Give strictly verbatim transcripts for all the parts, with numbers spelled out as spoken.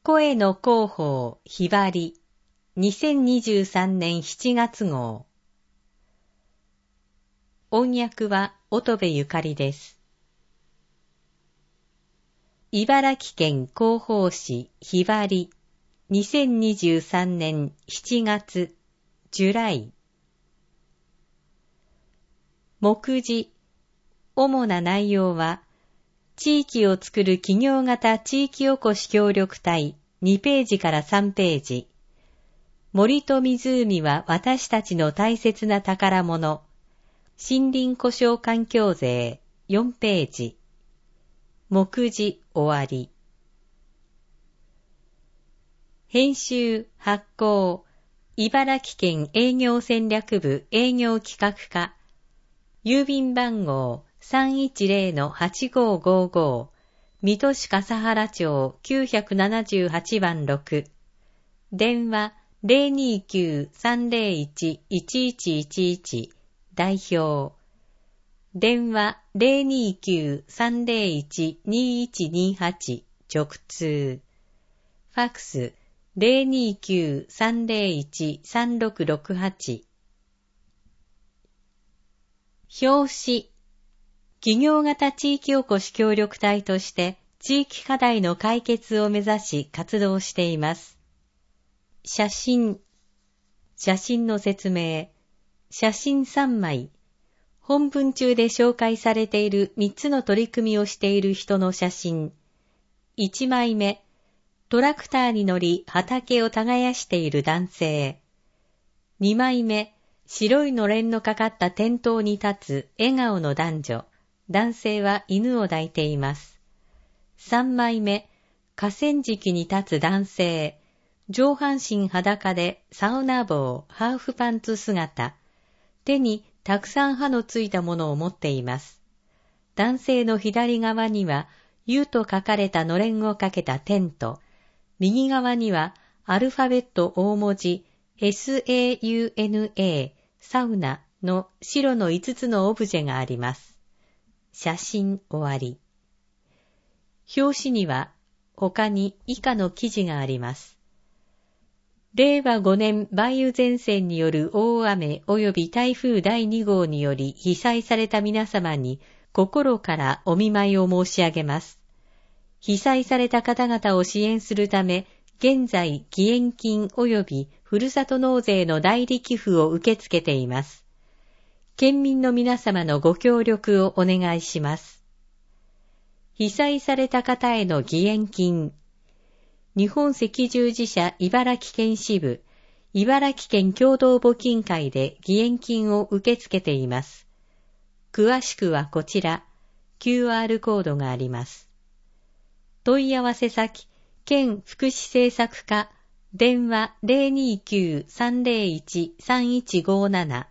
声の広報ひばりにせんにじゅうさんねんしちがつ号。音訳は乙部ゆかりです。茨城県広報誌ひばりにせんにじゅうさんねんしちがつジュライ。目次。主な内容は、地域をつくる企業型地域おこし協力隊にページからさんページ。森と湖は私たちの大切な宝物。森林故障環境税よんページ。目次終わり。編集発行茨城県営業戦略部営業企画課郵便番号 さんいちゼロのはちごーごーごー 水戸市笠原町きゅうななはちばんろく電話 ゼロにきゅうさんゼロいちいちいちいちいち代表電話 ゼロにきゅうさんゼロいちにいちにはち直通ファックス ゼロにきゅうさんゼロいちさんろくろくはち 表紙企業型地域おこし協力隊として地域課題の解決を目指し活動しています。写真写真の説明写真さんまい本文中で紹介されているみっつの取り組みをしている人の写真いちまいめトラクターに乗り畑を耕している男性にまいめ白いのれんのかかった店頭に立つ笑顔の男女男性は犬を抱いています。さんまいめ河川敷に立つ男性上半身裸でサウナ帽ハーフパンツ姿手にたくさん刃のついたものを持っています。男性の左側には U と書かれたのれんをかけたテント右側にはアルファベット大文字 サウナ サウナの白のいつつのオブジェがあります。写真終わり。表紙には他に以下の記事があります。れいわごねん梅雨前線による大雨及び台風だいに号により被災された皆様に心からお見舞いを申し上げます。被災された方々を支援するため、現在義援金及びふるさと納税の代理寄付を受け付けています。県民の皆様のご協力をお願いします。被災された方への義援金。日本赤十字社茨城県支部、茨城県共同募金会で義援金を受け付けています。詳しくはこちら、キューアール コードがあります。問い合わせ先、県福祉政策課、電話 ゼロにきゅうさんゼロいちさんいちごなな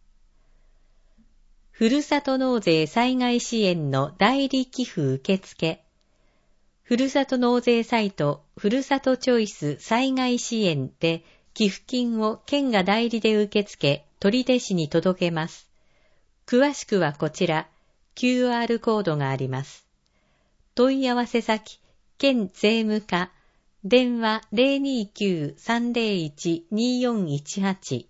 ふるさと納税災害支援の代理寄付受付。ふるさと納税サイトふるさとチョイス災害支援で寄付金を県が代理で受け付け取手市に届けます。詳しくはこちら キューアール コードがあります。問い合わせ先県税務課電話 ゼロにきゅうさんゼロいちによんいちはち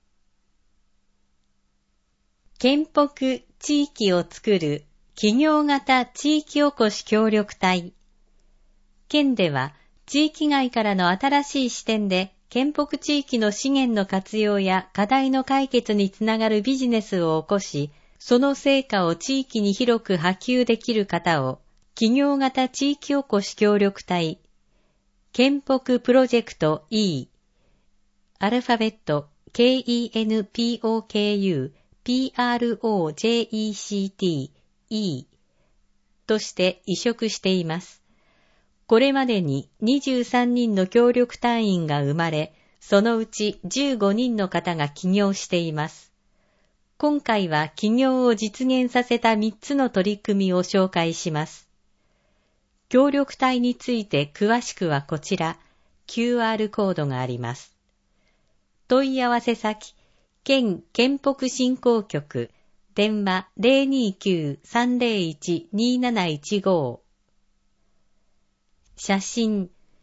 県北地域をつくる企業型地域おこし協力隊。県では地域外からの新しい視点で県北地域の資源の活用や課題の解決につながるビジネスを起こし、その成果を地域に広く波及できる方を企業型地域おこし協力隊、県北プロジェクト E、アルファベット ケーイーエヌピーオーケーユーピーアールオージェイイーシーティーイー として移植しています。これまでににじゅうさんにんの協力隊員が生まれ、そのうちじゅうごにんの方が起業しています。今回は起業を実現させたみっつの取り組みを紹介します。協力隊について詳しくはこちら、キューアール コードがあります。問い合わせ先、県県北振興局、電話 ゼロにきゅうさんゼロいちになないちご写真、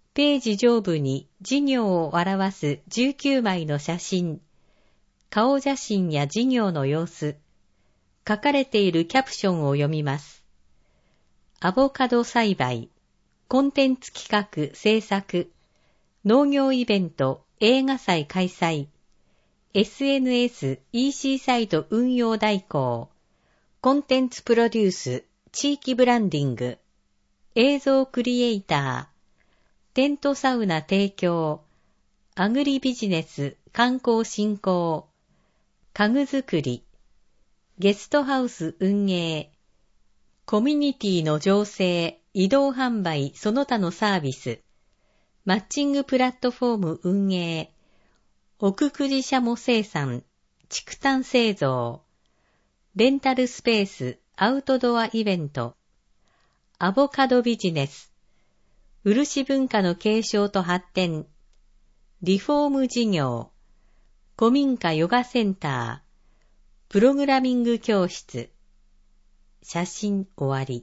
ページ上部に事業を表すじゅうきゅうまいの写真、顔写真や事業の様子、書かれているキャプションを読みます。アボカド栽培、コンテンツ企画制作、農業イベント、映画祭開催、エスエヌエス、イーシー サイト運用代行、コンテンツプロデュース、地域ブランディング、映像クリエイター、テントサウナ提供、アグリビジネス、観光振興、家具作り、ゲストハウス運営、コミュニティの醸成、移動販売その他のサービス、マッチングプラットフォーム運営、奥久慈シャモ生産、竹炭製造、レンタルスペース、アウトドアイベント、アボカドビジネス、漆文化の継承と発展、リフォーム事業、古民家ヨガセンター、プログラミング教室、写真終わり。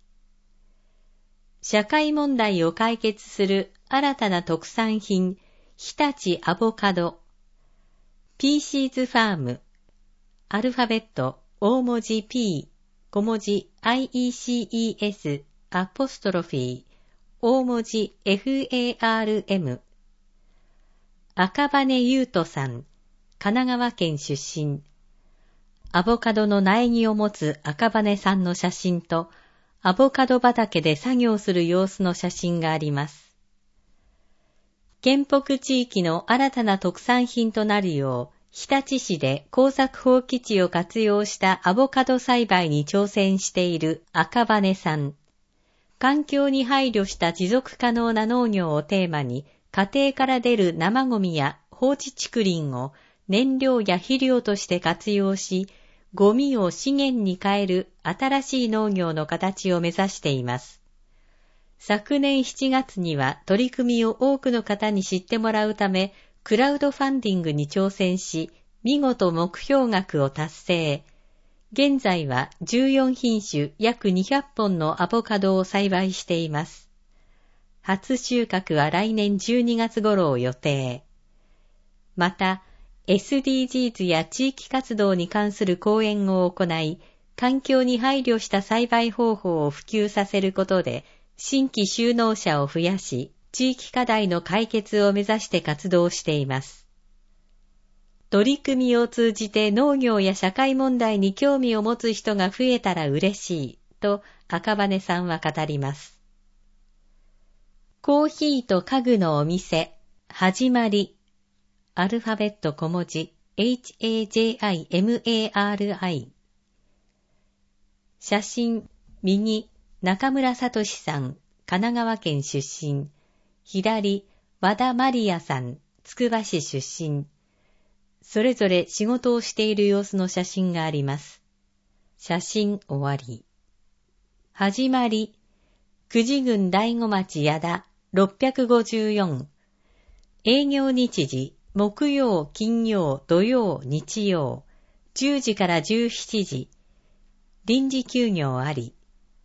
社会問題を解決する新たな特産品、日立アボカド、ピーシーズファーム、アルファベット、大文字 P、小文字 アイイーシーイーエス、アポストロフィー、大文字 エフエーアールエム、赤羽優斗さん、神奈川県出身、アボカドの苗木を持つ赤羽さんの写真と、アボカド畑で作業する様子の写真があります。県北地域の新たな特産品となるよう、日立市で耕作放棄地を活用したアボカド栽培に挑戦している赤羽さん。環境に配慮した持続可能な農業をテーマに、家庭から出る生ゴミや放置竹林を燃料や肥料として活用し、ゴミを資源に変える新しい農業の形を目指しています。昨年しちがつには取り組みを多くの方に知ってもらうため、クラウドファンディングに挑戦し、見事目標額を達成。現在はじゅうよんひんしゅ約にひゃっぽんのアボカドを栽培しています。初収穫は来年じゅうにがつ頃を予定。また、エスディージーズ や地域活動に関する講演を行い、環境に配慮した栽培方法を普及させることで、新規就農者を増やし、地域課題の解決を目指して活動しています。取り組みを通じて農業や社会問題に興味を持つ人が増えたら嬉しい、と赤羽さんは語ります。コーヒーと家具のお店、始まり。アルファベット小文字 エイチエージェーアイエムエーアールアイ。写真、右、中村聡さん、神奈川県出身。左、和田マリアさん、つくば市出身。それぞれ仕事をしている様子の写真があります。写真終わり。始まり、久慈郡大子町矢田ろっぴゃくごじゅうよん。営業日時、木曜、金曜、土曜、日曜、じゅうじからじゅうしちじ。臨時休業あり。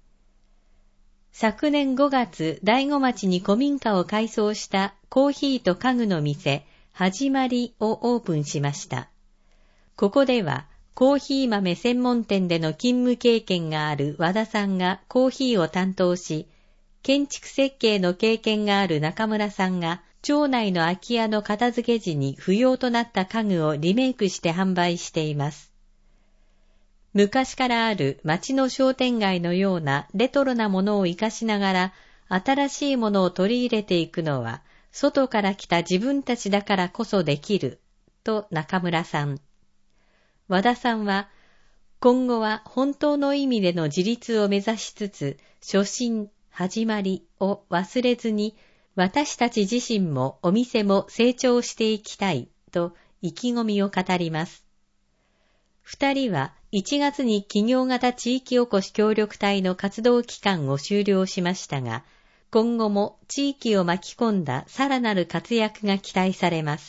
昨年ごがつ、大子町に古民家を改装したコーヒーと家具の店、始まりをオープンしました。ここでは、コーヒー豆専門店での勤務経験がある和田さんがコーヒーを担当し、建築設計の経験がある中村さんが、町内の空き家の片付け時に不要となった家具をリメイクして販売しています。昔からある町の商店街のようなレトロなものを活かしながら、新しいものを取り入れていくのは、外から来た自分たちだからこそできる、と中村さん。和田さんは、今後は本当の意味での自立を目指しつつ、初心、始まりを忘れずに、私たち自身もお店も成長していきたいと意気込みを語ります。二人はいちがつに企業型地域おこし協力隊の活動期間を終了しましたが、今後も地域を巻き込んださらなる活躍が期待されます。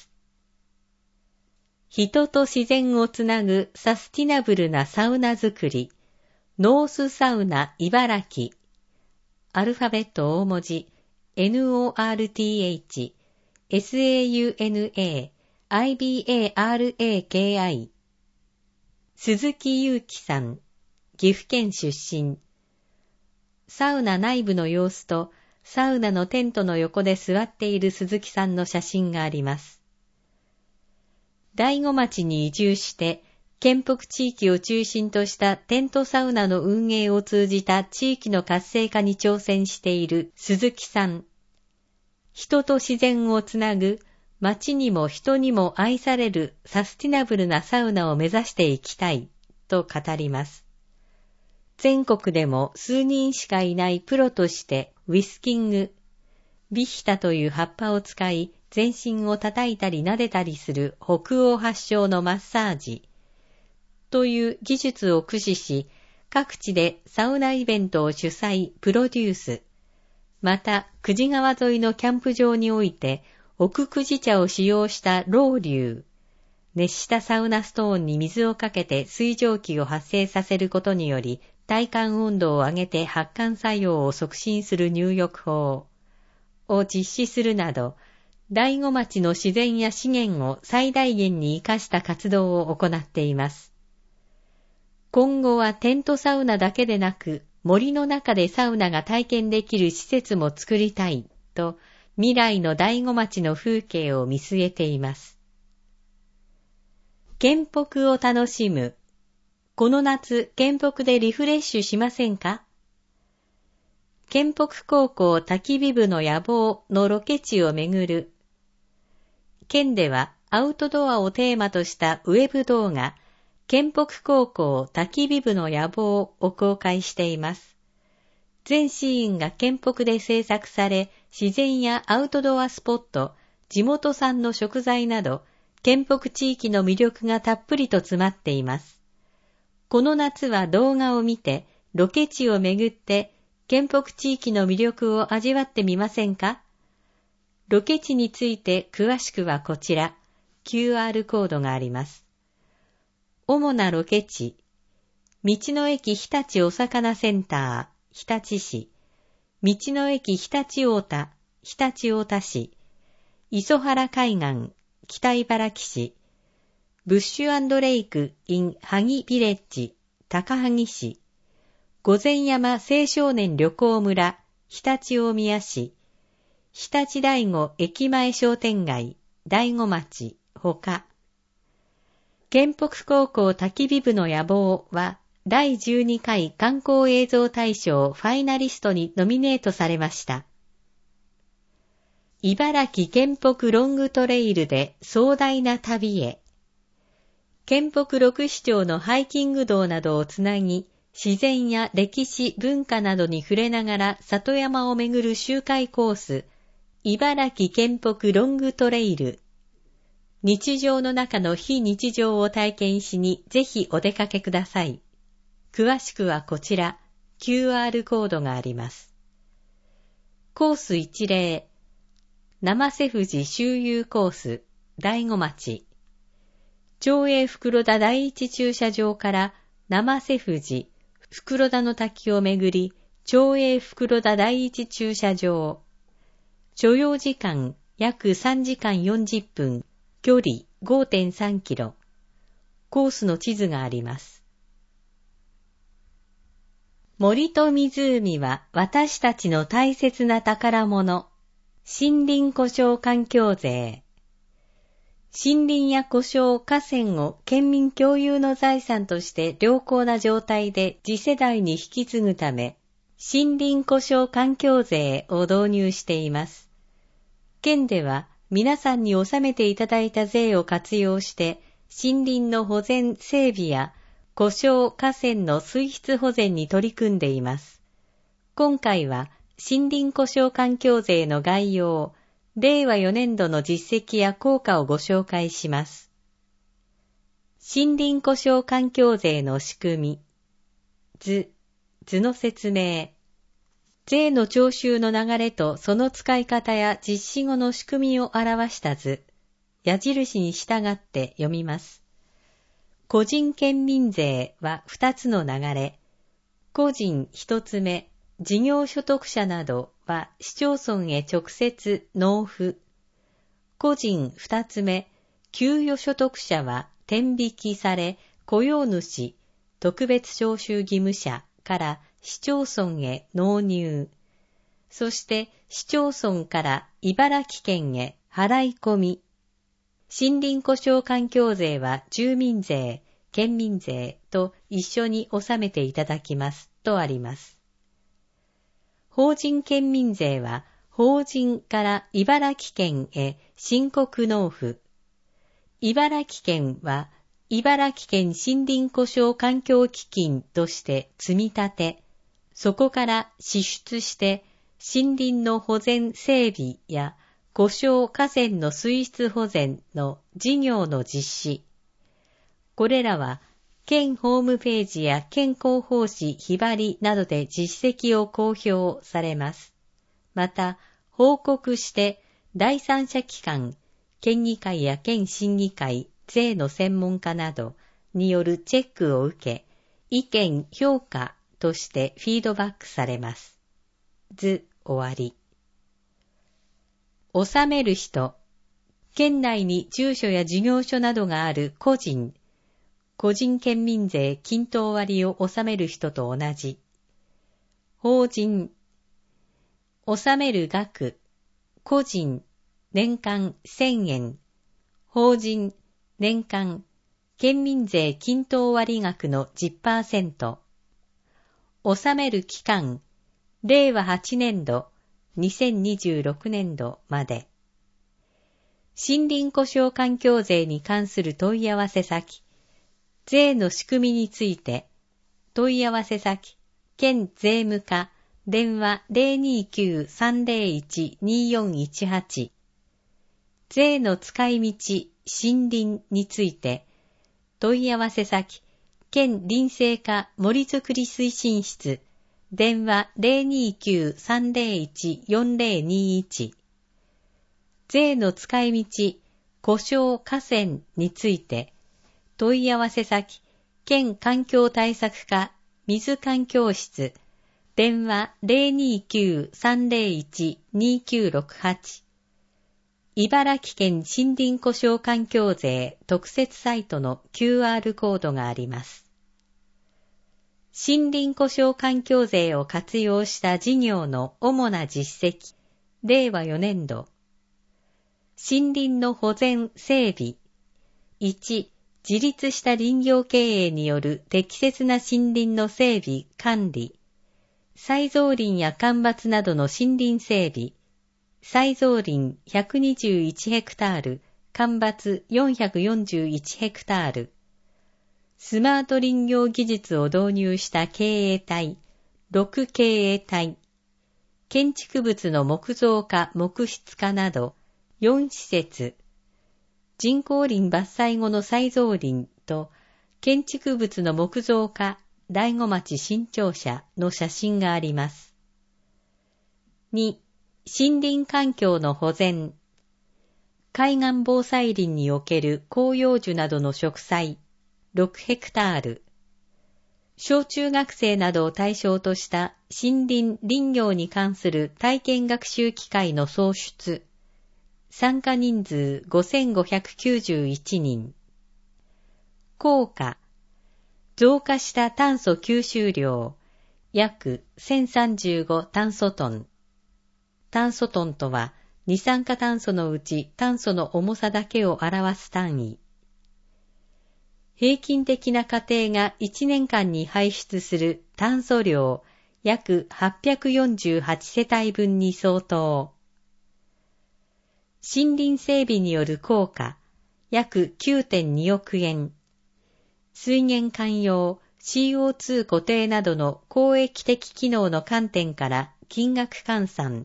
人と自然をつなぐサスティナブルなサウナ作り、ノースサウナ茨城。アルファベット大文字ノーアールティーエイチ、サウナ、アイビーエーアールエーケーアイ。鈴木祐樹さん、岐阜県出身。サウナ内部の様子と、サウナのテントの横で座っている鈴木さんの写真があります。大子町に移住して、県北地域を中心としたテントサウナの運営を通じた地域の活性化に挑戦している鈴木さん。人と自然をつなぐ、町にも人にも愛されるサスティナブルなサウナを目指していきたいと語ります。全国でも数人しかいないプロとしてウィスキング、ビヒタという葉っぱを使い全身を叩いたり撫でたりする北欧発祥のマッサージという技術を駆使し、各地でサウナイベントを主催、プロデュース。また、久慈川沿いのキャンプ場において奥久慈茶を使用したロウリュウ。熱したサウナストーンに水をかけて水蒸気を発生させることにより、体感温度を上げて発汗作用を促進する入浴法を実施するなど、大子町の自然や資源を最大限に生かした活動を行っています。今後はテントサウナだけでなく、森の中でサウナが体験できる施設も作りたいと、未来の大子町の風景を見据えています。県北を楽しむ。この夏、県北でリフレッシュしませんか？県北高校焚き火部の野望のロケ地を巡る。県ではアウトドアをテーマとしたウェブ動画、県北高校焚き火部の野望を公開しています。全シーンが県北で制作され、自然やアウトドアスポット、地元産の食材など、県北地域の魅力がたっぷりと詰まっています。この夏は動画を見て、ロケ地を巡って、県北地域の魅力を味わってみませんか？ロケ地について詳しくはこちら、キューアール コードがあります。主なロケ地、道の駅日立お魚センター、日立市、道の駅日立太田、日立太田市、磯原海岸、北茨城市、ブッシュ&レイク in 萩ビレッジ、高萩市、御前山青少年旅行村、常陸大宮市、日立大子駅前商店街、大子町、ほか。県北高校焚き火部の野望は、だいじゅうにかい観光映像大賞ファイナリストにノミネートされました。茨城県北ロングトレイルで壮大な旅へ。県北六市町のハイキング道などをつなぎ、自然や歴史、文化などに触れながら里山を巡る周回コース、茨城県北ロングトレイル。日常の中の非日常を体験しにぜひお出かけください。詳しくはこちら、キューアール コードがあります。コース一例、生瀬富士周遊コース、大子町。町営袋田第一駐車場から生瀬富士、袋田の滝をめぐり、町営袋田第一駐車場。所要時間約さんじかんよんじゅっぷん、距離 ごてんさんキロ。コースの地図があります。森と湖は私たちの大切な宝物。森林呼称環境税。森林や呼称河川を県民共有の財産として良好な状態で次世代に引き継ぐため、森林呼称環境税を導入しています。県では皆さんに納めていただいた税を活用して森林の保全整備や呼称河川の水質保全に取り組んでいます。今回は森林呼称環境税の概要、れいわよねんどの実績や効果をご紹介します。森林呼称環境税の仕組み。図、図の説明。税の徴収の流れとその使い方や実施後の仕組みを表した図。矢印に従って読みます。個人県民税はふたつの流れ。個人ひとつめ、 事業所得者などは市町村へ直接納付。個人二つ目、給与所得者は天引きされ、雇用主、特別徴収義務者から市町村へ納入。そして市町村から茨城県へ払い込み。森林故障環境税は住民税、県民税と一緒に納めていただきますとあります。法人県民税は法人から茨城県へ申告納付。茨城県は茨城県森林故障環境基金として積み立て、そこから支出して森林の保全整備や故障河川の水質保全の事業の実施。これらは県ホームページや県広報誌ひばりなどで実績を公表されます。また、報告して第三者機関、県議会や県審議会、税の専門家などによるチェックを受け、意見、評価としてフィードバックされます。図終わり。納める人、県内に住所や事業所などがある個人、個人県民税均等割を納める人と同じ。法人、納める額、個人、年間せんえん、法人、年間、県民税均等割額の じゅっパーセント。納める期間、れいわはちねんど、にせんにじゅうろくねんどまで。森林故障環境税に関する問い合わせ先、税の仕組みについて、問い合わせ先、県税務課、電話 ゼロにきゅうさんゼロいちによんいちはち。税の使い道、森林について、問い合わせ先、県林政課森づくり推進室、電話 ゼロにきゅうさんゼロいちよんゼロにいち。税の使い道、故障河川について、問い合わせ先、県環境対策課水環境室、電話 ゼロにきゅうさんゼロいちにきゅうろくはち。茨城県森林故障環境税特設サイトの キューアール コードがあります。森林故障環境税を活用した事業の主な実績、れいわよねんど。森林の保全整備。いち、自立した林業経営による適切な森林の整備、管理。再造林や間伐などの森林整備。再造林ひゃくにじゅういちヘクタール、間伐よんひゃくよんじゅういちヘクタール。スマート林業技術を導入した経営体、ろく経営体。建築物の木造化、木質化など、よん施設。人工林伐採後の再造林と、建築物の木造化、大子町新庁舎の写真があります。に、森林環境の保全。海岸防災林における広葉樹などの植栽、ろくヘクタール。小中学生などを対象とした森林林業に関する体験学習機会の創出。参加人数ごせんごひゃくきゅうじゅういちにん。効果。増加した炭素吸収量、約せんさんじゅうご炭素トン。炭素トンとは、二酸化炭素のうち炭素の重さだけを表す単位。平均的な家庭がいちねんかんに排出する炭素量、約はっぴゃくよんじゅうはちせたいぶんに相当。森林整備による効果、約 きゅうてんにおくえん。水源環用、シーオーツー 固定などの公益的機能の観点から金額換算。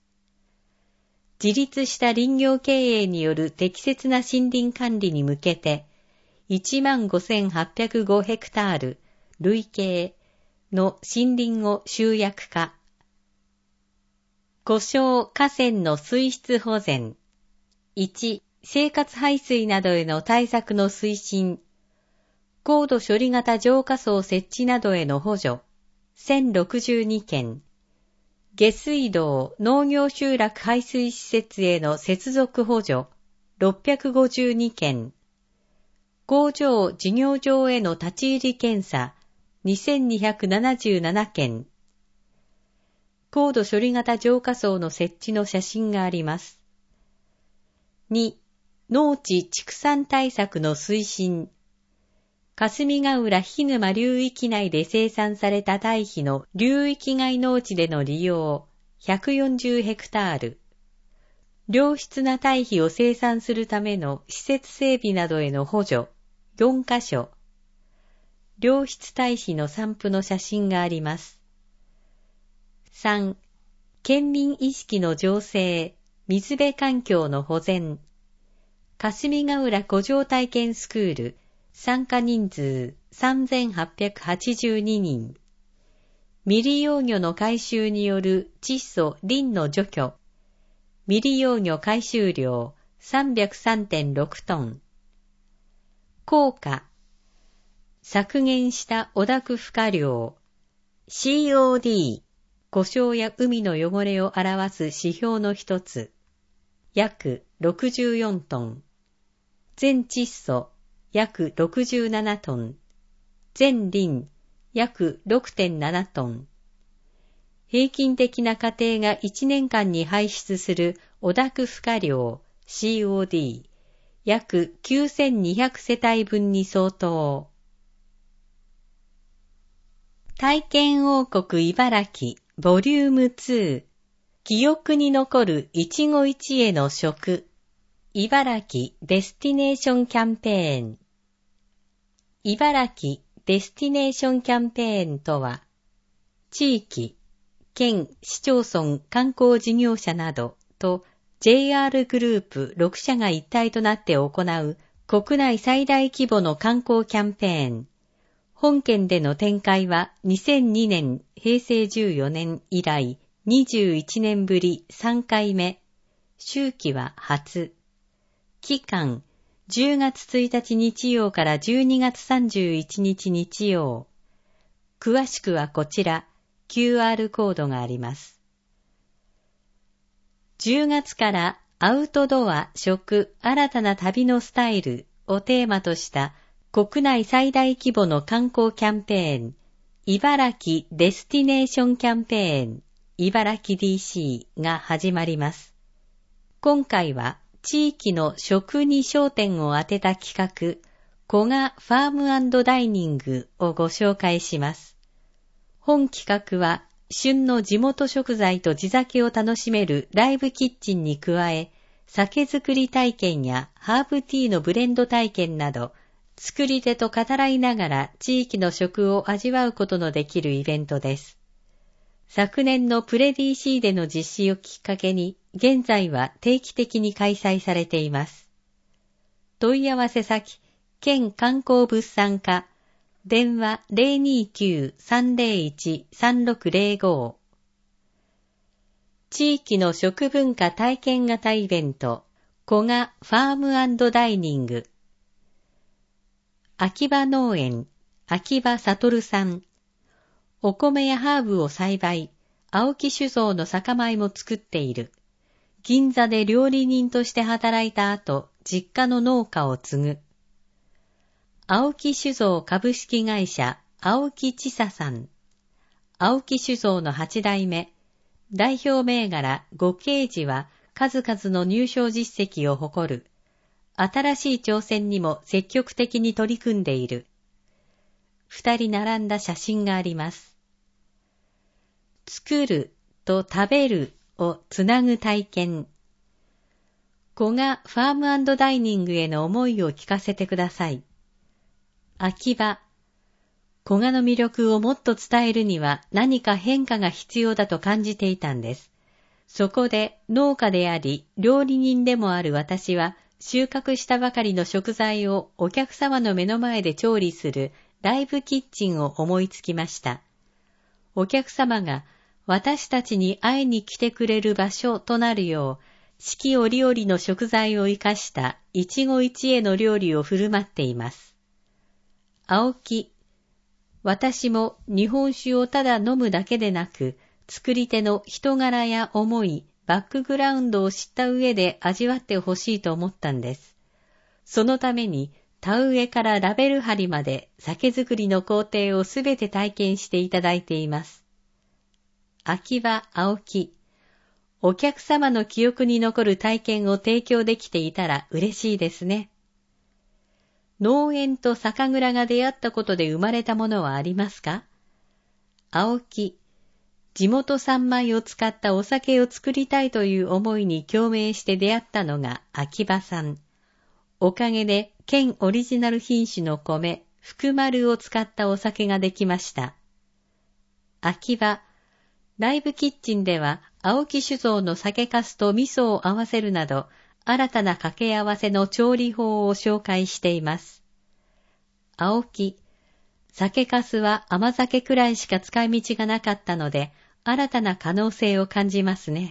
自立した林業経営による適切な森林管理に向けて、いちまんごせんはっぴゃくごヘクタール、累計の森林を集約化。故障河川の水質保全。いち、生活排水などへの対策の推進。高度処理型浄化槽設置などへの補助。せんろくじゅうにけん。 下水道農業集落排水施設への接続補助ろっぴゃくごじゅうにけん、工場事業場への立ち入り検査にせんにひゃくななじゅうななけん、高度処理型浄化槽の設置の写真があります。に、農地畜産対策の推進。霞ヶ浦涸沼流域内で生産された堆肥の流域外農地での利用ひゃくよんじゅうヘクタール。良質な堆肥を生産するための施設整備などへの補助よんかしょ。良質堆肥の散布の写真があります。さん、県民意識の醸成、水辺環境の保全。霞ヶ浦古城体験スクール、参加人数さんぜんはっぴゃくはちじゅうににん。未利用魚の回収による窒素・リンの除去。未利用魚回収量 さんびゃくさんてんろくトン。効果。削減した汚濁負荷量。シーオーディー、故障や海の汚れを表す指標の一つ。約ろくじゅうよんトン。全窒素約ろくじゅうななトン。全リン約 ろくてんななトン。平均的な家庭がいちねんかんに排出する汚濁負荷量 シーオーディー 約きゅうせんにひゃくせたいぶんに相当。体験王国茨城ボリュームツー、記憶に残る一期一会の食。茨城デスティネーションキャンペーン。茨城デスティネーションキャンペーンとは、地域、県、市町村、観光事業者などと ジェイアール グループろくしゃが一体となって行う国内最大規模の観光キャンペーン。本県での展開はにせんにねん、へいせいじゅうよねん以来にじゅういちねんぶりさんかいめ。周期は初。期間、じゅうがつついたち日曜からじゅうにがつさんじゅういちにち日曜。詳しくはこちら、キューアール コードがあります。じゅうがつからアウトドア、食、新たな旅のスタイルをテーマとした国内最大規模の観光キャンペーン、茨城デスティネーションキャンペーン、茨城 ディーシー が始まります。今回は地域の食に焦点を当てた企画、古賀ファーム&ダイニングをご紹介します。本企画は旬の地元食材と地酒を楽しめるライブキッチンに加え、酒造り体験やハーブティーのブレンド体験など、作り手と語らいながら地域の食を味わうことのできるイベントです。昨年のプレ ディーシー での実施をきっかけに、現在は定期的に開催されています。問い合わせ先、県観光物産課、電話 ゼロにきゅう さんゼロいち さんろくゼロご。地域の食文化体験型イベント、古賀ファーム&ダイニング。秋葉農園、秋葉悟さん。お米やハーブを栽培、青木酒造の酒米も作っている。銀座で料理人として働いた後、実家の農家を継ぐ。青木酒造株式会社、青木千佐さん。青木酒造のはちだいめ。代表銘柄、五慶寺は数々の入賞実績を誇る。新しい挑戦にも積極的に取り組んでいる。二人並んだ写真があります。作ると食べるをつなぐ体験。古賀ファーム&ダイニングへの思いを聞かせてください。秋葉。古賀の魅力をもっと伝えるには何か変化が必要だと感じていたんです。そこで農家であり料理人でもある私は収穫したばかりの食材をお客様の目の前で調理するライブキッチンを思いつきました。お客様が私たちに会いに来てくれる場所となるよう、四季折々の食材を生かした一期一会の料理を振る舞っています。青木。私も日本酒をただ飲むだけでなく、 作り手の人柄や思い、バックグラウンドを知った上で味わってほしいと思ったんです。そのために田植えからラベル貼りまで酒造りの工程をすべて体験していただいています。秋葉青木、お客様の記憶に残る体験を提供できていたら嬉しいですね。農園と酒蔵が出会ったことで生まれたものはありますか？青木、地元産米を使ったお酒を作りたいという思いに共鳴して出会ったのが秋葉さん。おかげで県オリジナル品種の米、福丸を使ったお酒ができました。秋葉、ライブキッチンでは青木酒造の酒粕と味噌を合わせるなど、新たな掛け合わせの調理法を紹介しています。青木、酒粕は甘酒くらいしか使い道がなかったので、新たな可能性を感じますね。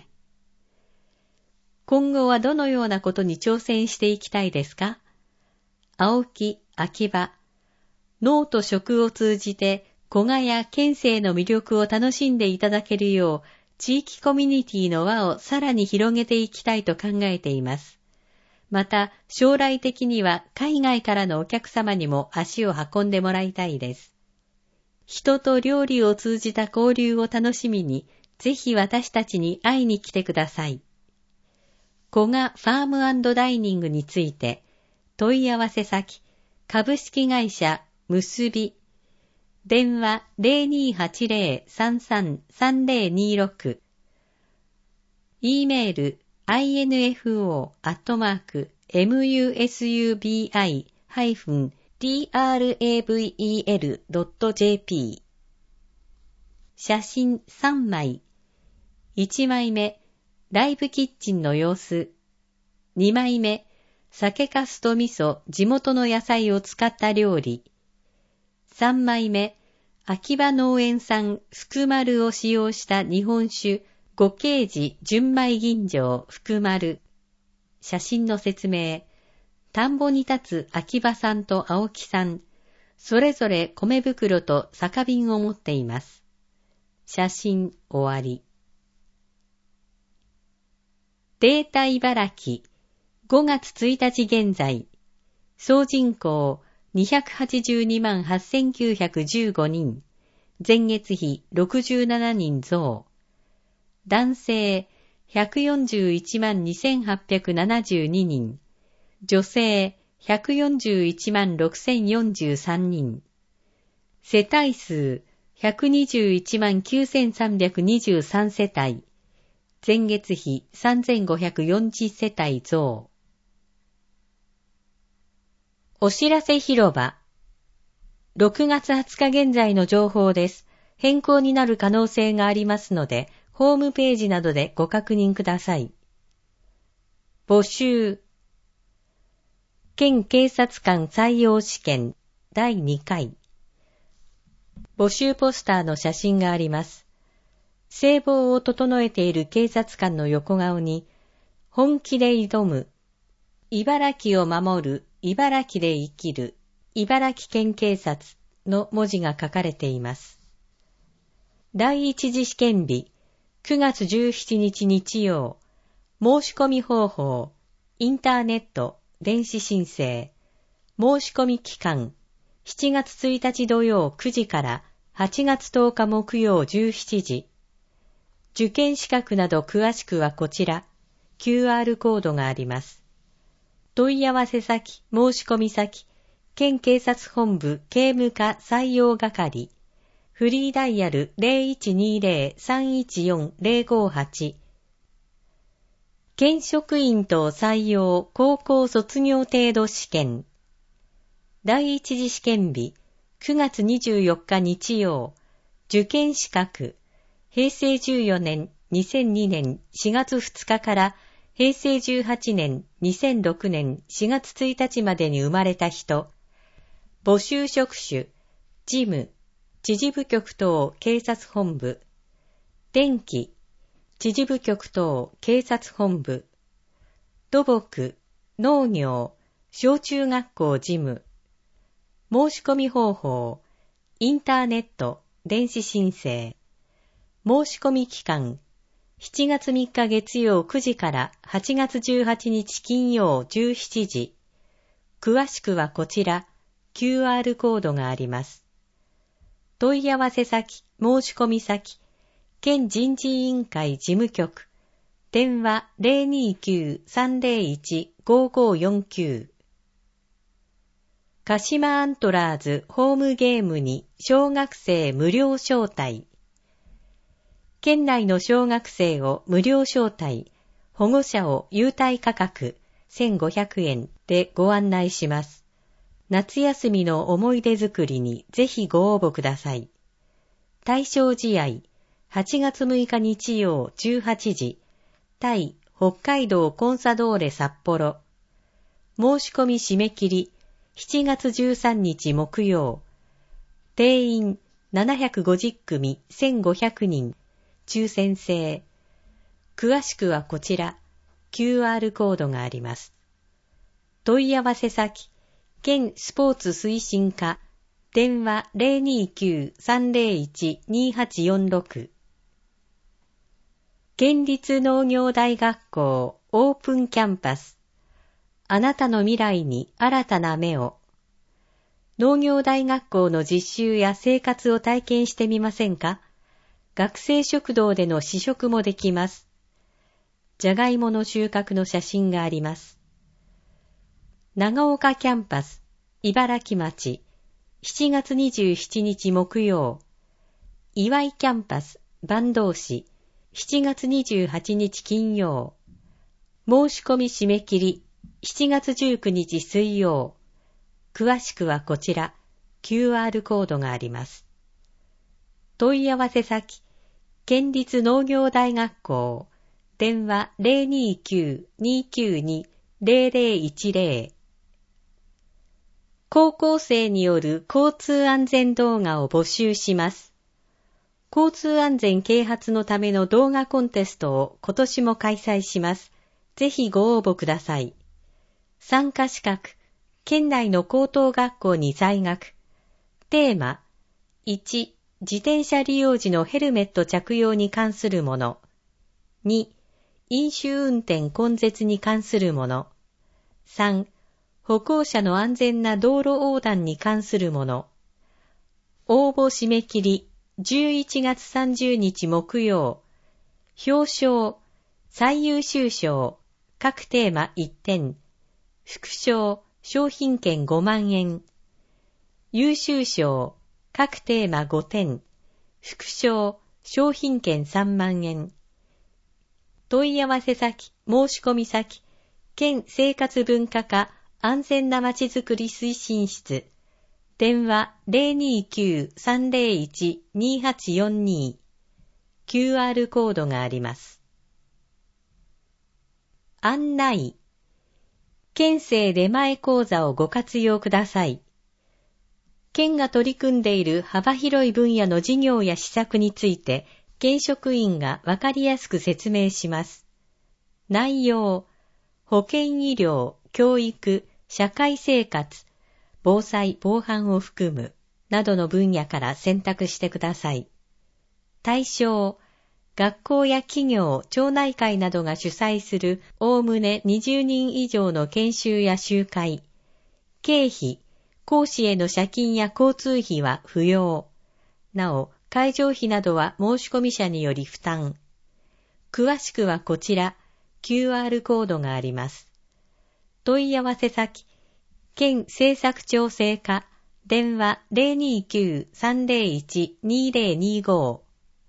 今後はどのようなことに挑戦していきたいですか？青木、秋葉、農と食を通じて古賀や県政の魅力を楽しんでいただけるよう、地域コミュニティの輪をさらに広げていきたいと考えています。また、将来的には海外からのお客様にも足を運んでもらいたいです。人と料理を通じた交流を楽しみに、ぜひ私たちに会いに来てください。古賀ファーム&ダイニングについて、問い合わせ先、株式会社むすび、電話 ゼロにーはちゼロ さんさん さんゼロにろく、e メール アイエヌエフオー アットマーク ムスビー トラベル ドット ジェーピー 写真さんまい。いちまいめ、ライブキッチンの様子。にまいめ、酒粕と味噌、地元の野菜を使った料理。さんまいめ、秋葉農園産福丸を使用した日本酒、五慶寺純米吟醸福丸。写真の説明。田んぼに立つ秋葉さんと青木さん、それぞれ米袋と酒瓶を持っています。写真終わり。データ茨城、ごがつついたち現在、総人口にひゃくはちじゅうにまんはっせんきゅうひゃくじゅうごにん、前月比ろくじゅうななにん増。男性ひゃくよんじゅういちまんにせんはっぴゃくななじゅうににん、女性ひゃくよんじゅういちまんろくせんよんじゅうさんにん、世帯数ひゃくにじゅういちまんきゅうせんさんびゃくにじゅうさん世帯、前月比さんぜんごひゃくよんじゅう世帯増。お知らせ広場。ろくがつはつか現在の情報です。変更になる可能性がありますので、ホームページなどでご確認ください。募集。県警察官採用試験だいにかい。募集ポスターの写真があります。制帽を整えている警察官の横顔に、本気で挑む、茨城を守る、茨城で生きる、茨城県警察の文字が書かれています。第一次試験日、くがつじゅうしちにち日曜、申し込み方法、インターネット、電子申請、申し込み期間、しちがつついたち土曜くじからはちがつとおか木曜じゅうしちじ。受験資格など詳しくはこちら、キューアール コードがあります。問い合わせ先、申し込み先、県警察本部警務課採用係、フリーダイヤル ゼロいちにゼロ さんいちよん ゼロごはち、県職員等採用高校卒業程度試験。第一次試験日、くがつにじゅうよっか日曜、受験資格、へいせいじゅうよねん、にせんにねんしがつふつかからへいせいじゅうはちねん、にせんろくねんしがつついたちまでに生まれた人、募集職種、事務、知事部局等警察本部、電気、知事部局等警察本部、土木、農業、小中学校事務、申し込み方法、インターネット、電子申請、 申し込み期間、しちがつみっか月曜くじからはちがつじゅうはちにち金曜じゅうしちじ。詳しくはこちら、キューアール コードがあります。問い合わせ先、申し込み先、県人事委員会事務局、電話 ゼロにーきゅう さんゼロいち ごごよんきゅう。鹿島アントラーズホームゲームに小学生無料招待。県内の小学生を無料招待、保護者を優待価格せんごひゃくえんでご案内します。夏休みの思い出作りにぜひご応募ください。対象試合、はちがつむいか日曜じゅうはちじ、対北海道コンサドーレ札幌。申し込み締め切り、しちがつじゅうさんにち木曜。定員ななひゃくごじゅっくみせんごひゃくにん。抽選制。詳しくはこちら、キューアール コードがあります。問い合わせ先、県スポーツ推進課、電話 ゼロにーきゅう さんゼロいち にはちよんろく。県立農業大学校オープンキャンパス。あなたの未来に新たな芽を。農業大学校の実習や生活を体験してみませんか？学生食堂での試食もできます。じゃがいもの収穫の写真があります。長岡キャンパス、茨城町、しちがつにじゅうしちにち木曜。岩井キャンパス、坂東市、しちがつにじゅうはちにち金曜。申し込み締め切り、しちがつじゅうくにち水曜。詳しくはこちら、キューアール コードがあります。問い合わせ先、県立農業大学校、電話 ゼロにーきゅう にーきゅうに ゼロゼロいちゼロ。高校生による交通安全動画を募集します。交通安全啓発のための動画コンテストを今年も開催します。ぜひご応募ください。参加資格、県内の高等学校に在学。テーマ、いち、自転車利用時のヘルメット着用に関するもの。に、飲酒運転根絶に関するもの。さん、歩行者の安全な道路横断に関するもの。応募締め切り、じゅういちがつさんじゅうにち木曜。表彰、最優秀賞、各テーマいってん。副賞、商品券ごまんえん。優秀賞、各テーマごてん。副賞、商品券さんまんえん。問い合わせ先、申し込み先、県生活文化課安全なまちづくり推進室。電話 ゼロにーきゅう さんゼロいち にはちよんに。キューアール コードがあります。案内。県政出前講座をご活用ください。県が取り組んでいる幅広い分野の事業や施策について、県職員がわかりやすく説明します。内容、保健医療、教育、社会生活、防災・防犯を含む、などの分野から選択してください。対象、学校や企業、町内会などが主催するおおむねにじゅうにん以上の研修や集会。経費、講師への謝金や交通費は不要。なお、会場費などは申し込み者により負担。詳しくはこちら、キューアール コードがあります。問い合わせ先、県政策調整課、電話 ゼロにーきゅう さんゼロいち にゼロにご。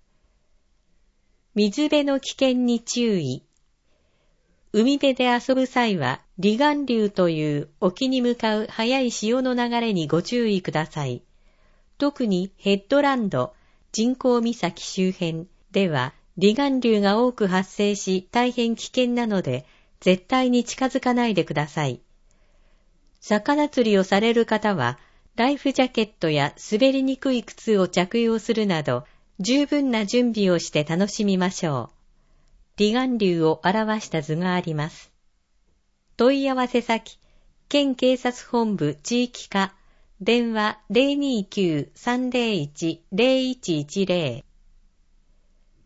水辺の危険に注意。海辺で遊ぶ際は、離岸流という沖に向かう速い潮の流れにご注意ください。特にヘッドランド、人工岬周辺では、離岸流が多く発生し大変危険なので、絶対に近づかないでください。魚釣りをされる方は、ライフジャケットや滑りにくい靴を着用するなど、十分な準備をして楽しみましょう。離岸流を表した図があります。問い合わせ先、県警察本部地域課、電話 ゼロにーきゅう さんゼロいち ゼロいちいちゼロ。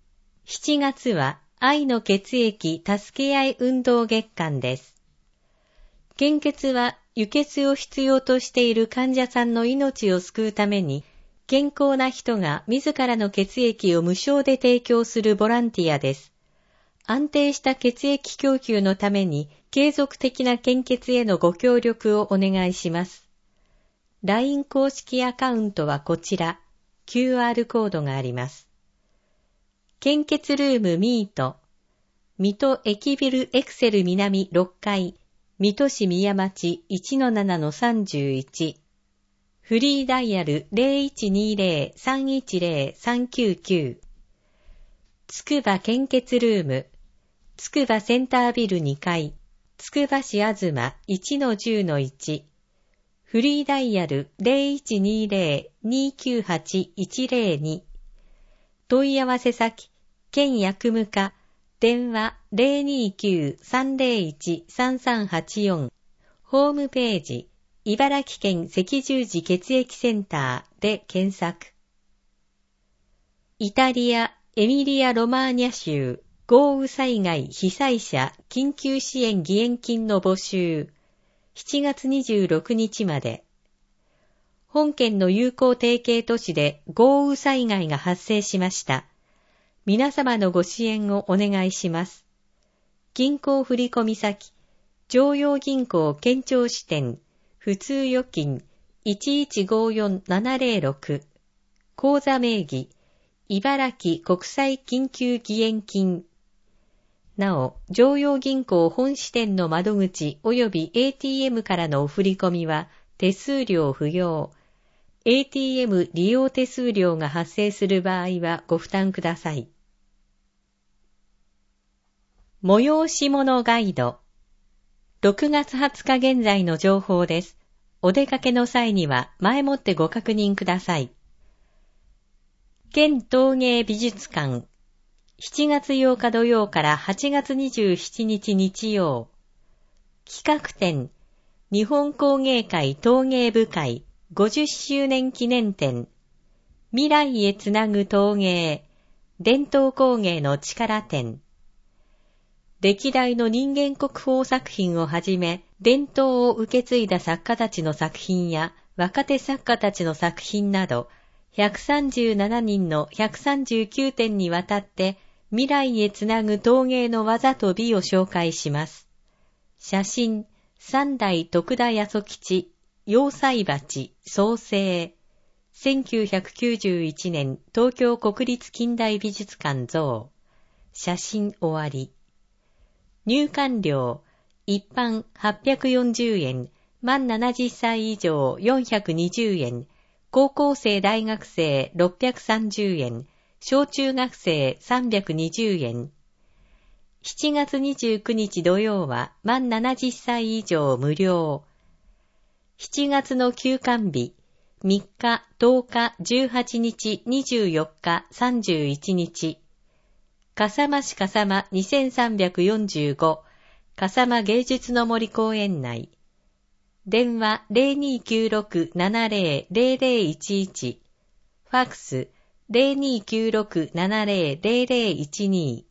しちがつは愛の血液助け合い運動月間です。献血は輸血を必要としている患者さんの命を救うために、健康な人が自らの血液を無償で提供するボランティアです。安定した血液供給のために継続的な献血へのご協力をお願いします。ライン 公式アカウントはこちら、キューアール コードがあります。献血ルームミート、水戸駅ビルエクセル南ろっかい、水戸市宮町 いちのななのさんじゅういち、フリーダイヤル ゼロいちにゼロ さんいちゼロ さんきゅうきゅう、つくば献血ルーム、つくばセンタービルにかい、つくば市あずま いちのじゅうのいち、フリーダイヤル ゼロいちにゼロ にきゅうはち いちゼロに、問い合わせ先、県薬務課、電話 ゼロにきゅう さんゼロいち さんさんはちよん、ホームページ、茨城県赤十字血液センターで検索。イタリア・エミリア・ロマーニャ州豪雨災害被災者緊急支援義援金の募集、しちがつにじゅうろくにちまで。本県の友好提携都市で豪雨災害が発生しました。皆様のご支援をお願いします。銀行振込先、常陽銀行県庁支店、普通預金 いちいちごよんななゼロろく、口座名義、茨城国際緊急義援金。なお、常陽銀行本支店の窓口及び エーティーエム からのお振り込みは手数料不要。エーティーエム 利用手数料が発生する場合はご負担ください。催し物ガイド。ろくがつはつか現在の情報です。お出かけの際には前もってご確認ください。県陶芸美術館。しちがつようか土曜からはちがつにじゅうしちにち日曜。企画展、日本工芸会陶芸部会ごじゅっしゅうねん記念展。未来へつなぐ陶芸、伝統工芸の力展。歴代の人間国宝作品をはじめ、伝統を受け継いだ作家たちの作品や若手作家たちの作品など、ひゃくさんじゅうななにんのひゃくさんじゅうきゅうてんにわたって未来へつなぐ陶芸の技と美を紹介します。写真、三代徳田八十吉、要塞鉢、創生。せんきゅうひゃくきゅうじゅういちねん東京国立近代美術館像。写真終わり。入館料、一般はっぴゃくよんじゅうえん、満ななじゅっさい以上よんひゃくにじゅうえん、高校生大学生ろっぴゃくさんじゅうえん、小中学生さんびゃくにじゅうえん。しちがつにじゅうくにち土曜は満ななじゅっさい以上無料。しちがつの休館日、みっか、とおか、じゅうはちにち、にじゅうよっか、さんじゅういちにち。笠間市笠間にせんさんびゃくよんじゅうご、笠間芸術の森公園内。電話 ゼロにきゅうろく ななゼロ ゼロゼロいちいち、ファックス ゼロにきゅうろく ななゼロ ゼロゼロいちに。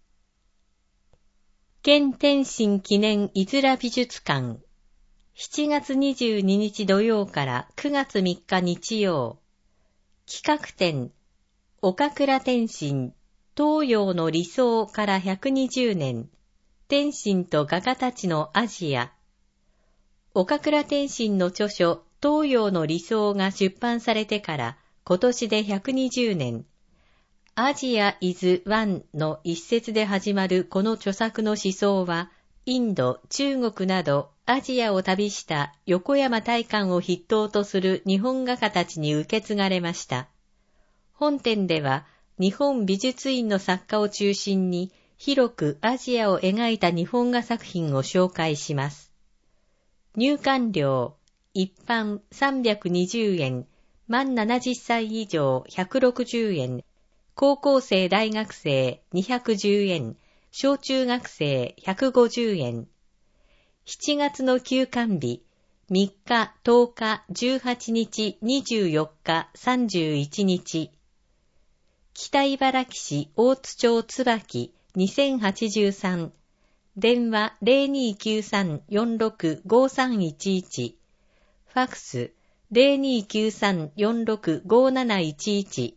県天津記念いづら美術館。しちがつにじゅうににち土曜からくがつみっか日曜。企画展、岡倉天心、東洋の理想からひゃくにじゅうねん。天心と画家たちのアジア。岡倉天心の著書、東洋の理想が出版されてから今年でひゃくにじゅうねん。アジア is one の一節で始まるこの著作の思想は、インド、中国などアジアを旅した横山大観を筆頭とする日本画家たちに受け継がれました。本展では、日本美術院の作家を中心に広くアジアを描いた日本画作品を紹介します。入館料、一般さんびゃくにじゅうえん、満ななじゅっさい以上ひゃくろくじゅうえん、高校生大学生にひゃくじゅうえん、小中学生ひゃくごじゅうえん。しちがつの休館日、みっか、とおか、じゅうはちにち、にじゅうよっか、さんじゅういちにち。 北茨城市大津町椿にせんはちじゅうさん、電話 ゼロにーきゅうさん よんろく ごさんいちいち、ファクス ゼロにーきゅうさん よんろく ごなないちいち。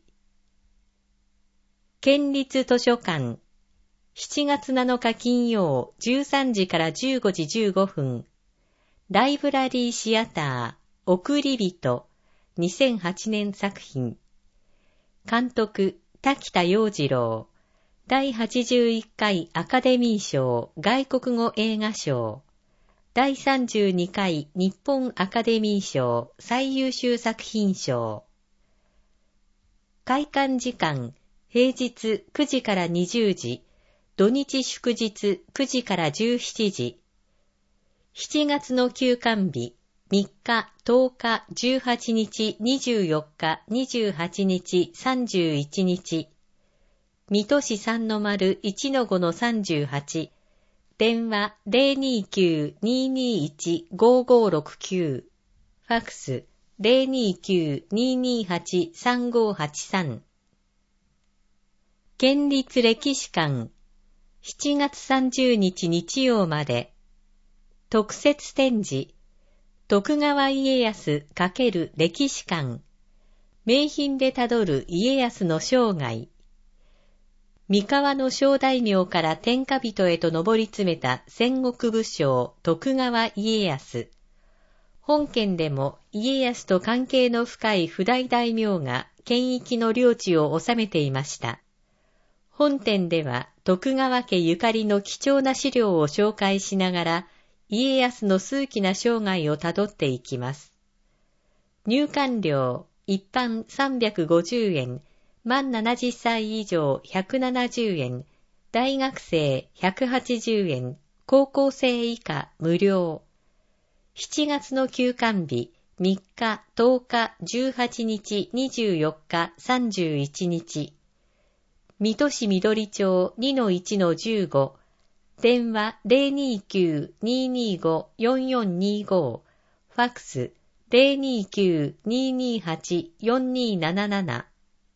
県立図書館、しちがつなのか金曜じゅうさんじからじゅうごじじゅうごふん、ライブラリーシアター、送り人、にせんはちねん作品。監督、滝田洋次郎。だいはちじゅういっかいアカデミー賞外国語映画賞。だいさんじゅうにかい日本アカデミー賞最優秀作品賞。開館時間、平日くじからにじゅうじ、土日祝日くじからじゅうしちじ。しちがつの休館日、みっか、とおか、じゅうはちにち、にじゅうよっか、にじゅうはちにち、さんじゅういちにち。水戸市 さんのまるいちのごのさんじゅうはち。電話 ゼロにーきゅう にーにーいち ごごろくきゅう。ファクス ゼロにーきゅう にーにーはち さんごはちさん。県立歴史館、しちがつさんじゅうにち日曜まで。特設展示、徳川家康×歴史館。名品でたどる家康の生涯。三河の小大名から天下人へと上り詰めた戦国武将徳川家康。本県でも家康と関係の深い譜代大名が県域の領地を治めていました。本展では徳川家ゆかりの貴重な資料を紹介しながら家康の数奇な生涯をたどっていきます。入館料、一般さんびゃくごじゅうえん、満ななじゅっさい以上ひゃくななじゅうえん、大学生ひゃくはちじゅうえん、高校生以下無料。しちがつの休館日、みっか、とおか、じゅうはちにち、にじゅうよっか、さんじゅういちにち。水戸市緑町 にのいちのじゅうご。電話 ゼロにーきゅう にーにーご よんよんにーご。ファクス ゼロにーきゅう にーにーはち よんにーなななな。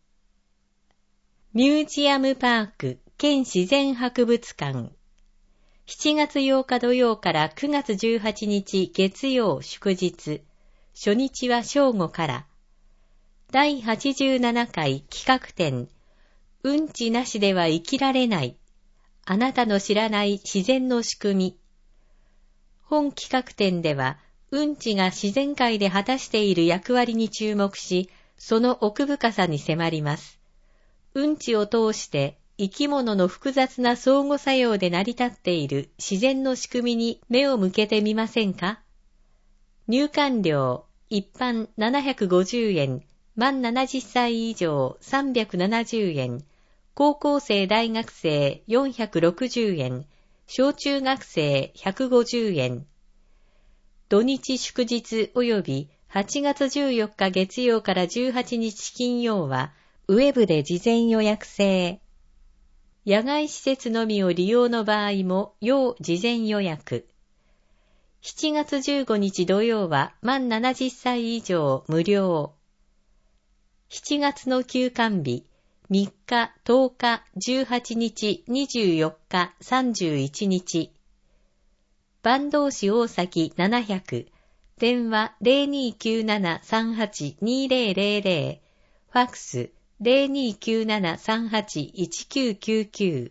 ミュージアムパーク県自然博物館。しちがつようか土曜からくがつじゅうはちにち月曜祝日。初日は正午から。だいはちじゅうななかい企画展。うんちなしでは生きられない。あなたの知らない自然の仕組み。本企画展では、うんちが自然界で果たしている役割に注目し、その奥深さに迫ります。うんちを通して生き物の複雑な相互作用で成り立っている自然の仕組みに目を向けてみませんか？入館料、一般ななひゃくごじゅうえん、満ななじゅっさい以上さんびゃくななじゅうえん、高校生大学生よんひゃくろくじゅうえん、小中学生ひゃくごじゅうえん。土日祝日及びはちがつじゅうよっか月曜からじゅうはちにち金曜は、ウェブで事前予約制。野外施設のみを利用の場合も要事前予約。しちがつじゅうごにち土曜は満ななじゅっさい以上無料。しちがつの休館日、みっか、とおか、じゅうはちにち、にじゅうよっか、さんじゅういちにち。坂東市大崎ななひゃく、電話 ゼロにーきゅうななさんはちにーぜろぜろぜろ、ファクスゼロにーきゅうななさんはちいちきゅうきゅうきゅう。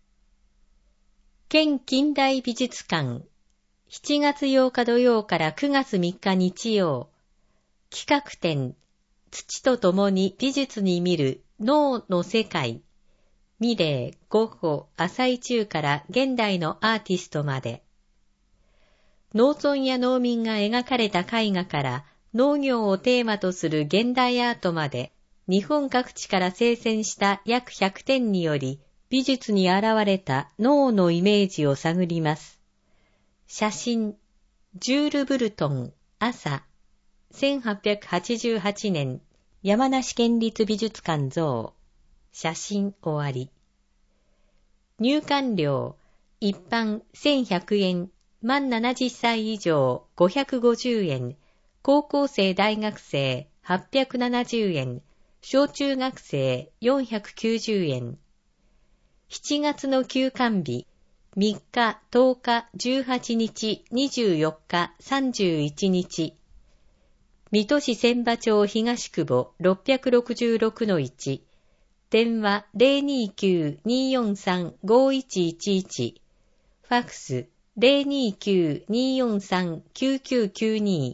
県近代美術館、しちがつようか土曜からくがつみっか日曜。企画展、土とともに美術に見る脳の世界。ミレー、ゴッホ、浅井中から現代のアーティストまで。農村や農民が描かれた絵画から農業をテーマとする現代アートまで、日本各地から精選した約ひゃくてんにより、美術に現れた脳のイメージを探ります。写真、ジュール・ブルトン、朝、せんはっぴゃくはちじゅうはちねん、山梨県立美術館像。写真終わり。入館料、一般せんひゃくえん、満ななじゅっさい以上ごひゃくごじゅうえん、高校生大学生はっぴゃくななじゅうえん、 小中学生よんひゃくきゅうじゅうえん。しちがつの休館日、みっか、とおか、じゅうはちにち、にじゅうよっか、さんじゅういちにち。水戸市千葉町東久保 ろっぴゃくろくじゅうろくのいち。電話 ゼロにきゅう にーよんさん ごいちいちいち。ファックス ゼロにきゅう にーよんさん きゅうきゅうきゅうに。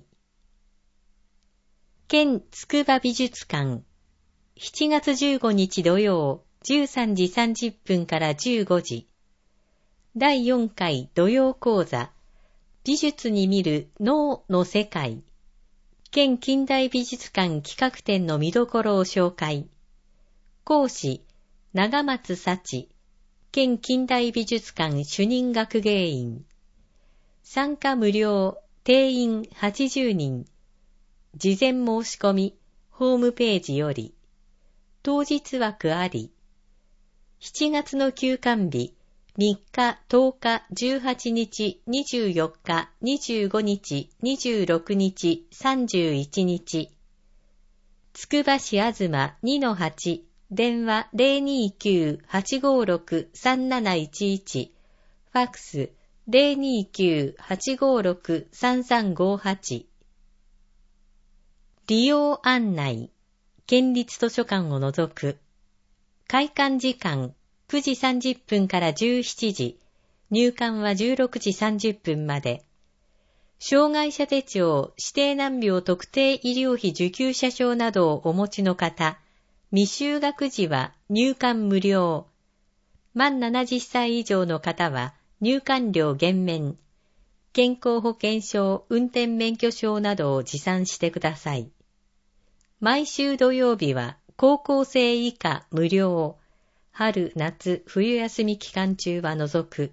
県筑波美術館。しちがつじゅうごにち土曜、じゅうさんじさんじゅっぷんからじゅうごじ。だいよんかい土曜講座。美術に見る脳の世界。県近代美術館企画展の見どころを紹介。講師、長松幸。県近代美術館主任学芸員。参加無料、定員はちじゅうにん。事前申し込み、ホームページより。当日枠あり。しちがつの休館日、みっか、とおか、じゅうはちにち、にじゅうよっか、にじゅうごにち、にじゅうろくにち、さんじゅういちにち。つくば市あずま にのはち、電話 ゼロにきゅう はちごろく さんなないちいち、ファックス ゼロにきゅう はちごろく さんさんごはち。利用案内。県立図書館を除く。開館時間くじさんじゅっぷんからじゅうしちじ、入館はじゅうろくじさんじゅっぷんまで。障害者手帳、指定難病特定医療費受給者証などをお持ちの方、未就学時は入館無料。満ななじゅっさい以上の方は入館料減免。健康保険証、運転免許証などを持参してください。毎週土曜日は高校生以下無料。春、夏、冬休み期間中は除く。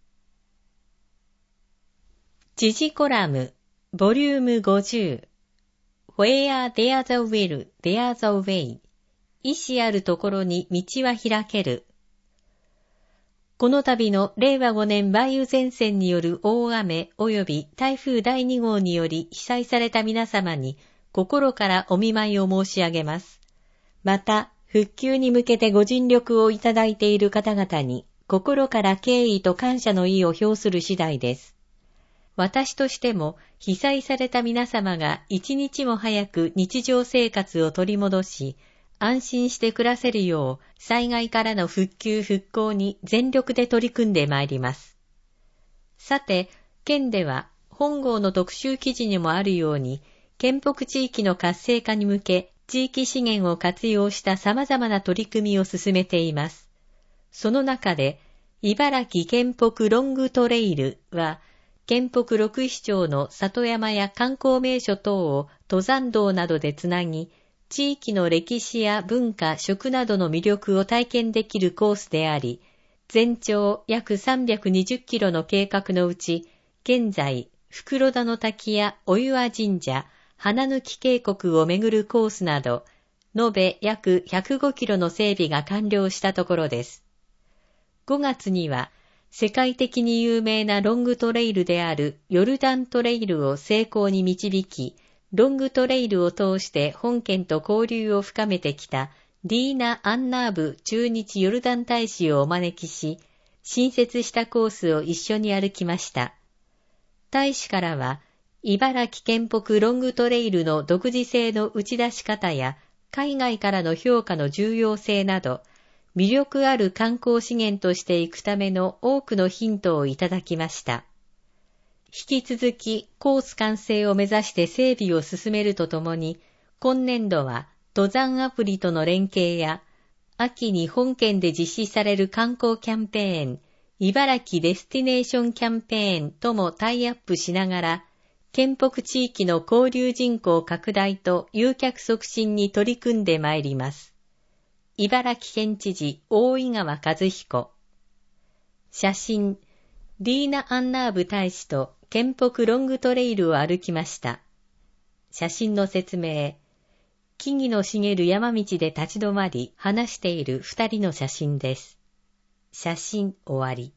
時事コラム、ボリュームごじゅう。Where there's a will, there's a way。意志あるところに道は開ける。この度のれいわごねん梅雨前線による大雨及び台風だいにごうにより被災された皆様に心からお見舞いを申し上げます。また、復旧に向けてご尽力をいただいている方々に心から敬意と感謝の意を表する次第です。私としても被災された皆様が一日も早く日常生活を取り戻し、安心して暮らせるよう災害からの復旧復興に全力で取り組んでまいります。さて、県では本号の特集記事にもあるように、県北地域の活性化に向け、地域資源を活用した様々な取り組みを進めています。その中で、茨城県北ロングトレイルは、県北六市町の里山や観光名所等を登山道などでつなぎ、地域の歴史や文化、食などの魅力を体験できるコースであり、全長約さんびゃくにじゅっキロの計画のうち、現在、袋田の滝やお岩神社、花抜渓谷を巡るコースなど、延べ約ひゃくごキロの整備が完了したところです。ごがつには、世界的に有名なロングトレイルであるヨルダントレイルを成功に導き、ロングトレイルを通して本県と交流を深めてきたディーナ・アンナーブ駐日ヨルダン大使をお招きし、新設したコースを一緒に歩きました。大使からは、茨城県北ロングトレイルの独自性の打ち出し方や海外からの評価の重要性など、魅力ある観光資源としていくための多くのヒントをいただきました。引き続きコース完成を目指して整備を進めるとともに、今年度は登山アプリとの連携や、秋に本県で実施される観光キャンペーン、茨城デスティネーションキャンペーンともタイアップしながら、県北地域の交流人口拡大と誘客促進に取り組んでまいります。茨城県知事大井川和彦。写真、ディーナ・アンナーブ大使と県北ロングトレイルを歩きました。写真の説明、木々の茂る山道で立ち止まり話している二人の写真です。写真終わり。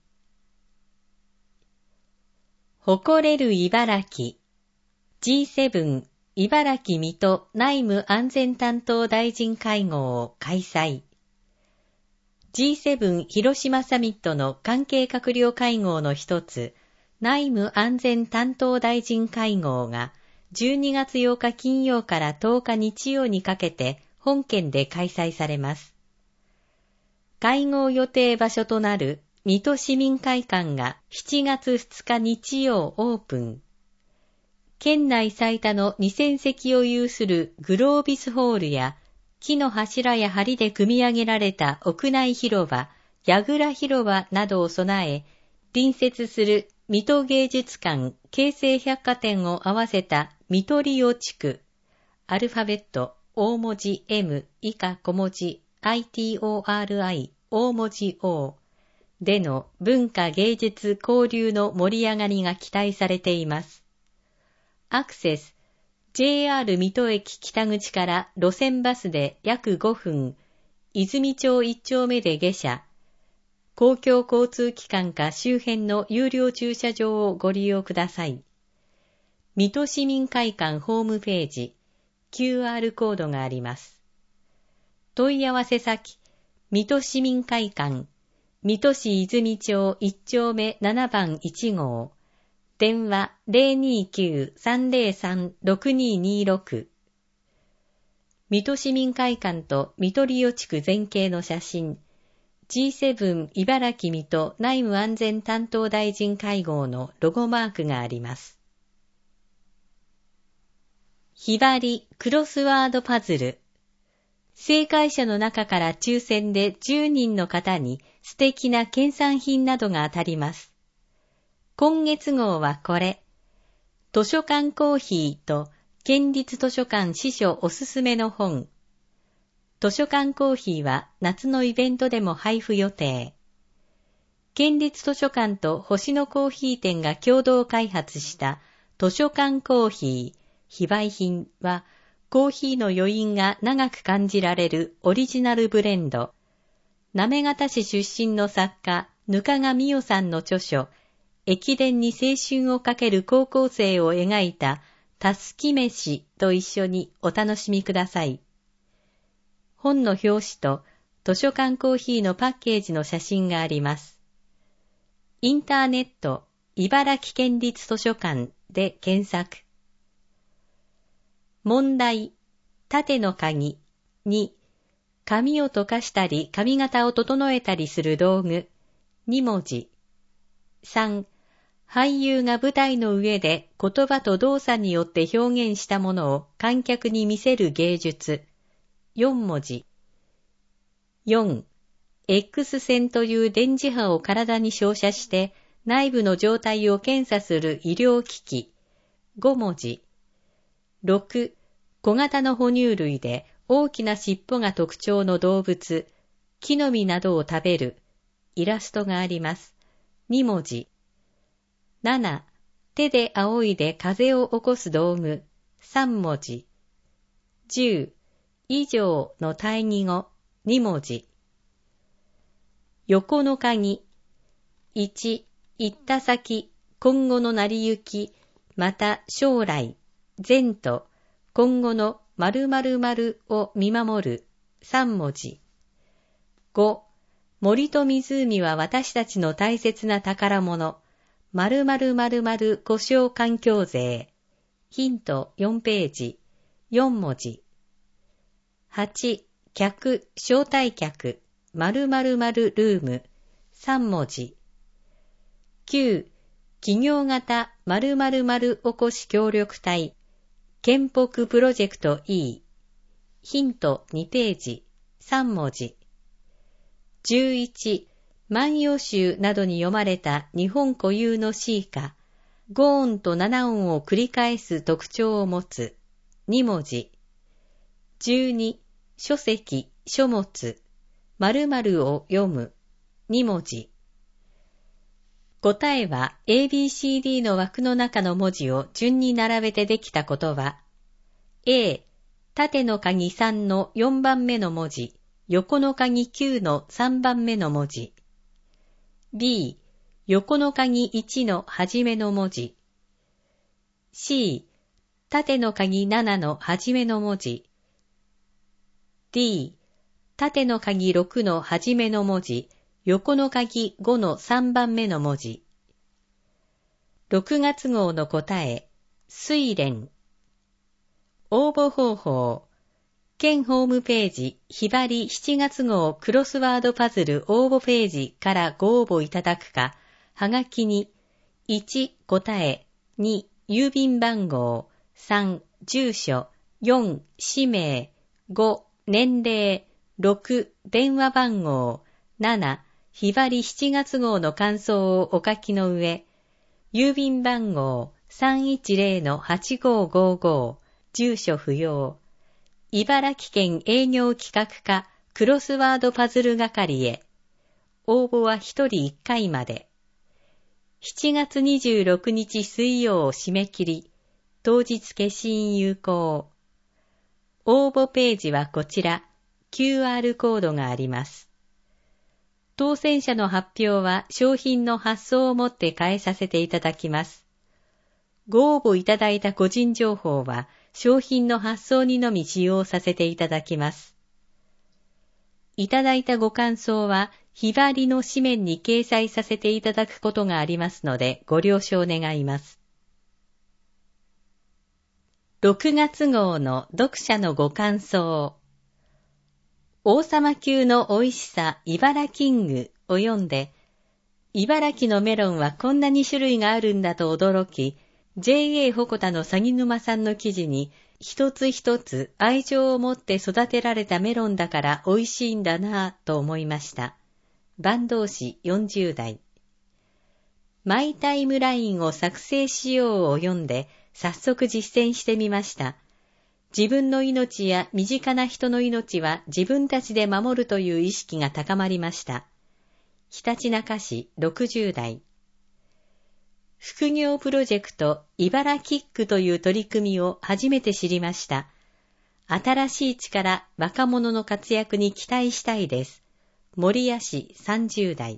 誇れる茨城 ジーセブン茨城水戸内務安全担当大臣会合を開催。ジーセブン 広島サミットの関係閣僚会合の一つ、内務安全担当大臣会合がじゅうにがつようか金曜からとおか日曜にかけて本県で開催されます。会合予定場所となる水戸市民会館がしちがつふつか日曜オープン。県内最多のにせんせきを有するグロービスホールや木の柱や梁で組み上げられた屋内広場、櫓広場などを備え、隣接する水戸芸術館、京成百貨店を合わせた水戸リオ地区、アルファベット大文字 M 以下小文字 アイティーオーアールアイ 大文字 O での文化芸術交流の盛り上がりが期待されています。アクセス、ジェイアール 水戸駅北口から路線バスで約ごふん、泉町いっ丁目で下車、公共交通機関か周辺の有料駐車場をご利用ください。水戸市民会館ホームページ、キューアール コードがあります。問い合わせ先、水戸市民会館、水戸市泉町いっ丁目ななばんいち号、電話 ゼロにきゅう さんゼロさん ろくににろく。水戸市民会館と水戸リオ地区全景の写真、ジーセブン 茨城水戸内務安全担当大臣会合のロゴマークがあります。ひばりクロスワードパズル。正解者の中から抽選でじゅうにんの方に素敵な県産品などが当たります。今月号はこれ。図書館コーヒーと県立図書館司書おすすめの本。図書館コーヒーは夏のイベントでも配布予定。県立図書館と星野コーヒー店が共同開発した図書館コーヒー非売品はコーヒーの余韻が長く感じられるオリジナルブレンド。行方市出身の作家、ぬかがみよさんの著書、駅伝に青春をかける高校生を描いたたすき飯と一緒にお楽しみください。本の表紙と図書館コーヒーのパッケージの写真があります。インターネット、茨城県立図書館で検索。問題、縦の鍵。に、髪を溶かしたり髪型を整えたりする道具。に文字。さん、俳優が舞台の上で言葉と動作によって表現したものを観客に見せる芸術。よん文字。よん、X 線という電磁波を体に照射して内部の状態を検査する医療機器。ご文字。ろく、小型の哺乳類で大きな尻尾が特徴の動物、木の実などを食べる。イラストがあります。に文字。なな、手で仰いで風を起こす道具。さん文字。じゅう、以上の対義語。に文字。横の鍵。いち、行った先、今後の成り行き、また将来、前途、今後の〇〇〇を見守る。さん文字。ご、森と湖は私たちの大切な宝物。〇〇〇〇故障環境税。ヒントよんページ。よん文字。はち、客、招待客。〇〇〇ルーム。さん文字。きゅう、企業型〇〇〇おこし協力隊。県北プロジェクト E。ヒントにページ。さん文字。じゅういち、万葉集などに読まれた日本固有の詩歌。ご音となな音を繰り返す特徴を持つ。に文字。じゅうに、書籍、書物。〇〇を読む。に文字。答えは エービーシーディー の枠の中の文字を順に並べてできたことは A、縦の鍵さんのよんばんめの文字、横の鍵きゅうのさんばんめの文字。B、横の鍵いちの初めの文字。C、 縦の鍵ななの初めの文字。D、縦の鍵ろくの初めの文字、横の鍵ごのさんばんめの文字。ろくがつ号の答え、睡蓮。応募方法。県ホームページ、ひばりしちがつ号クロスワードパズル応募ページからご応募いただくか、はがきに、いち答え、に郵便番号、さん住所、よん氏名、ご年齢、ろく電話番号、ななひばりしちがつ号の感想をお書きの上、郵便番号 さんいちゼロのはちごごご 住所不要、茨城県営業企画課クロスワードパズル係へ。応募はひとりいっかいまで。しちがつにじゅうろくにち水曜締め切り、当日消印有効。応募ページはこちら、キューアール コードがあります。当選者の発表は商品の発送をもって返させていただきます。ご応募いただいた個人情報は商品の発送にのみ使用させていただきます。いただいたご感想はひばりの紙面に掲載させていただくことがありますのでご了承願います。ろくがつ号の読者のご感想。王様級の美味しさ茨キングを読んで、茨城のメロンはこんなに種類があるんだと驚き、ジェーエー 鉾田の鷺沼さんの記事に、一つ一つ愛情を持って育てられたメロンだから美味しいんだなぁと思いました。坂東市よんじゅう代。マイタイムラインを作成しようを読んで、早速実践してみました。自分の命や身近な人の命は自分たちで守るという意識が高まりました。ひたちなか市ろくじゅう代。副業プロジェクト茨キックという取り組みを初めて知りました。新しい力、若者の活躍に期待したいです。守谷市さんじゅう代。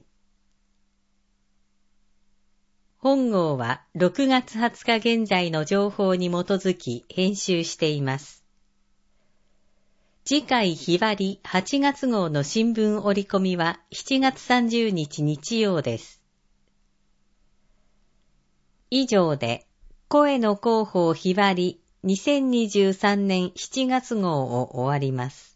本号はろくがつはつか現在の情報に基づき編集しています。次回ひばりはちがつ号の新聞折り込みはしちがつさんじゅうにち日曜です。以上で声の広報ひばりにせんにじゅうさんねんしちがつ号を終わります。